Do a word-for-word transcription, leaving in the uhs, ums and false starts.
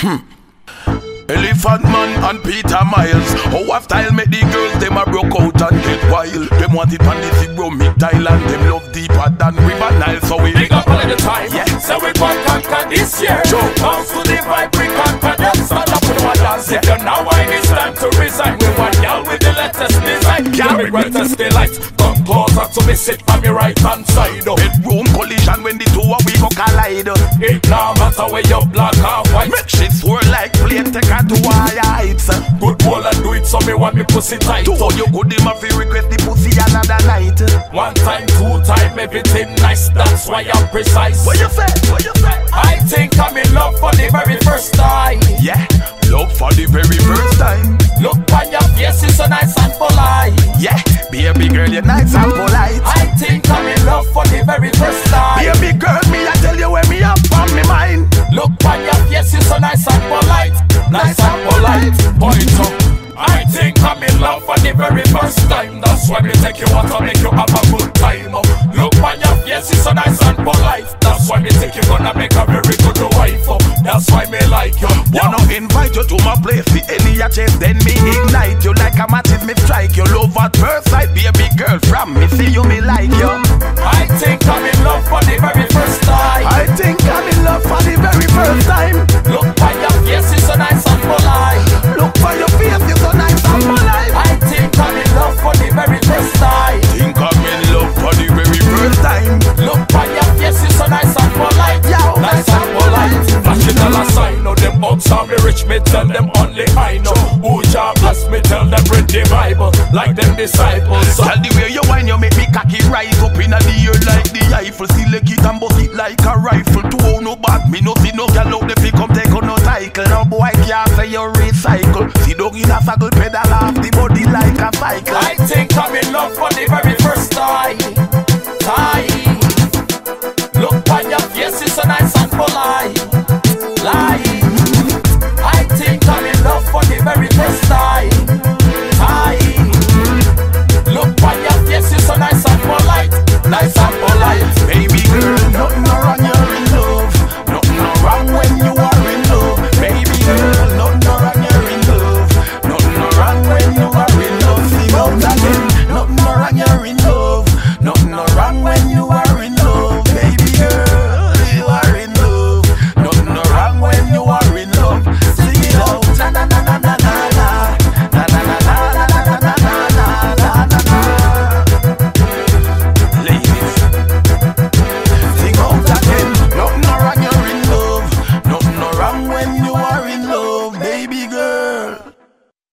Elephant Man and Peter Miles. How have style make the girls them a broke out and get wild. Them want it on the zero mid Thailand. Them love deeper than River Nile. So we big up all the time. Yeah. So we gon' conquer this year. Sure. Bounce to the vibe, we conquer them. Stand up with one dance. If you now wine, it's time to resign. We want y'all with the latest design. Yeah, we greatest delight. Come closer to me, sit on me right hand side. Bedroom collision when the two of we go collide. It now matter where you black or white. Make shit swirl like plane, take her to higher heights. Good bowl and do it so me want me pussy tight. To you good him a fi request the pussy another night. One time, two time, everything nice. That's why I'm precise. What you say? What you say? I think I'm in love for the very first time. Yeah, love for the very first time. Look on your face, it's so nice and polite. Yeah, baby girl, you're nice and polite. I think I'm in love for the very first time. Baby girl, me I tell you where me up on me mind. Look on your face, it's so nice and polite. Nice and polite, point up. I think I'm in love for the very first time. That's why me take you out and make you have a good time. Look on your face, it's so nice and polite. That's why me think you gonna make a very good wife. That's why me like you. Wanna invite you to my place. The any you chase, then me ignite you like a matches me strike. You love at first sight, baby girl. From me see you, me like you. I think I'm in love for the very first time. I think I'm in love for the very first time. Look on your face, it's so nice and polite. Look for your face, it's so nice and polite. I think I'm in love for the very first time. Think I'm in love for the very first time. Look on your face, it's so nice and polite. Yo, nice and polite. Flashing all a sign, no them bugs are me rich, me tell them only I know. Who job bless me, tell them read the Bible, like them disciples. So tell the way you whine, you make me cocky rise up in the air like the Eiffel. Select it and bust it like a rifle. To own no back, me no see no girl out there come take on no cycle. No boy can't say you recycle. See dog in a circle, pedal off the body like a cycle. I think I'm in love for the very first time. Time. Look on your face, it's so nice and polite. Lie. I think I'm in love for the very first time. Time. Look on your face, it's so nice and polite. Nice and polite. Baby girl, nothing no wrong, you're in love. Nothing no wrong when you are in love. Baby girl, nothing no wrong, you're in love. Nothing no wrong when you are in love. Sing out again. Nothing no wrong, you're in love. Nothing no wrong when you are in love. Baby girl, you are in love. Nothing no wrong when you are in love. Sing it out. Na na na na na na na. Na na na na na na na na na na na. Ladies, sing out again. Nothing no wrong, you're in love. Nothing no wrong when you are in love.